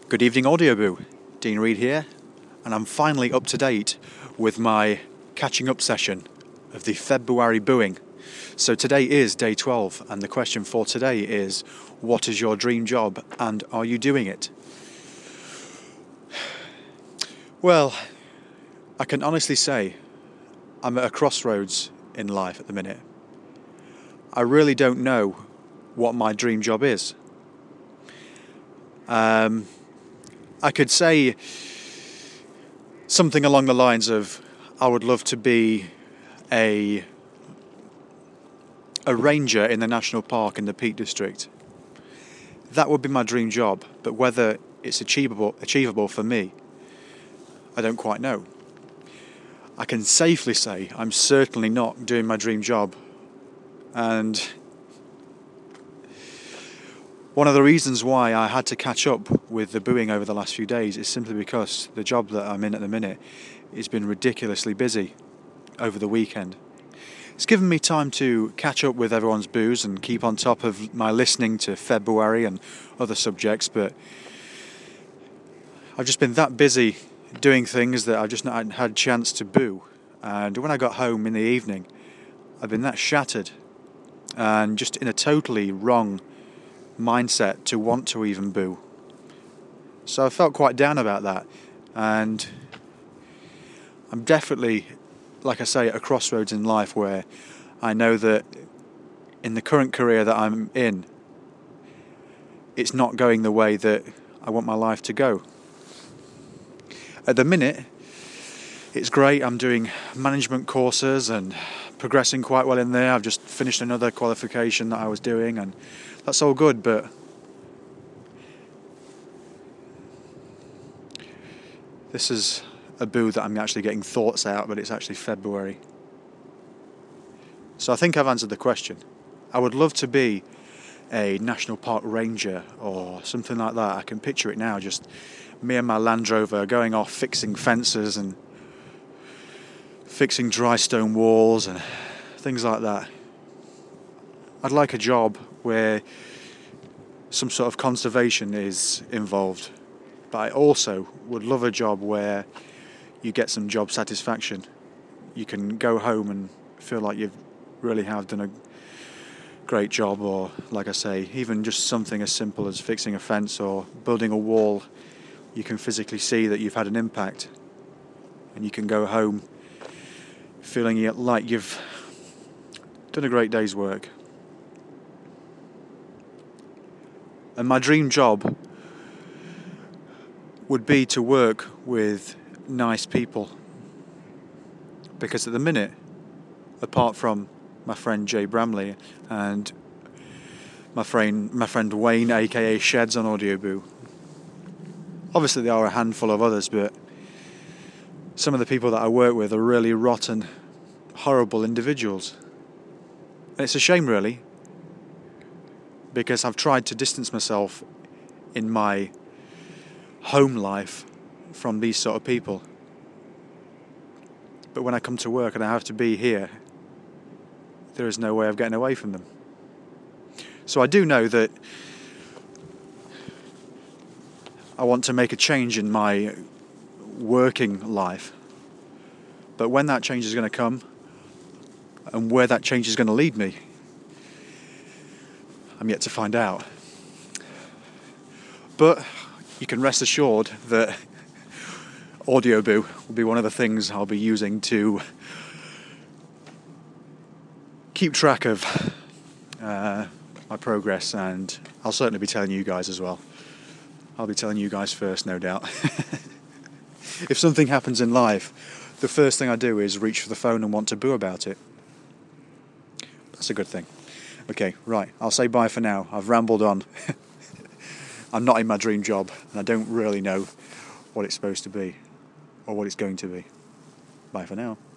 Good evening, Audioboo. Dean Reed here, and I'm finally up to date with my catching up session of the February booing. So today is day 12, and the question for today is, what is your dream job, and are you doing it? Well, I can honestly say I'm at a crossroads in life at the minute. I really don't know what my dream job is. I could say something along the lines of, I would love to be a ranger in the national park in the Peak District. That would be my dream job, but whether it's achievable for me, I don't quite know. I can safely say I'm certainly not doing my dream job, and one of the reasons why I had to catch up with the booing over the last few days is simply because the job that I'm in at the minute has been ridiculously busy over the weekend. It's given me time to catch up with everyone's boos and keep on top of my listening to February and other subjects, but I've just been that busy doing things that I've just not had a chance to boo. And when I got home in the evening, I've been that shattered and just in a totally wrong mindset to want to even boo. So I felt quite down about that, and I'm definitely, like I say, at a crossroads in life where I know that in the current career that I'm in, it's not going the way that I want my life to go. At the minute, it's great. I'm doing management courses and progressing quite well in there. I've just finished another qualification that I was doing, and that's all good, but this is a boo that I'm actually getting thoughts out, but it's actually February. So I think I've answered the question. I would love to be a national park ranger or something like that. I can picture it now, just me and my Land Rover going off fixing fences and fixing dry stone walls and things like that. I'd like a job where some sort of conservation is involved, but I also would love a job where you get some job satisfaction. You can go home and feel like you really have done a great job, or like I say, even just something as simple as fixing a fence or building a wall. You can physically see that you've had an impact, and you can go home feeling like you've done a great day's work. And my dream job would be to work with nice people, because at the minute, apart from my friend Jay Bramley and my friend Wayne, aka Sheds on Audioboo, obviously there are a handful of others, but some of the people that I work with are really rotten, horrible individuals. And it's a shame, really, because I've tried to distance myself in my home life from these sort of people. But when I come to work and I have to be here, there is no way of getting away from them. So I do know that I want to make a change in my working life. But when that change is going to come, and where that change is going to lead me, I'm yet to find out. But you can rest assured that Audioboo will be one of the things I'll be using to keep track of my progress, and I'll certainly be telling you guys as well. I'll be telling you guys first, no doubt. If something happens in life, the first thing I do is reach for the phone and want to boo about it. That's a good thing. Okay, right, I'll say bye for now. I've rambled on. I'm not in my dream job, and I don't really know what it's supposed to be, or what it's going to be. Bye for now.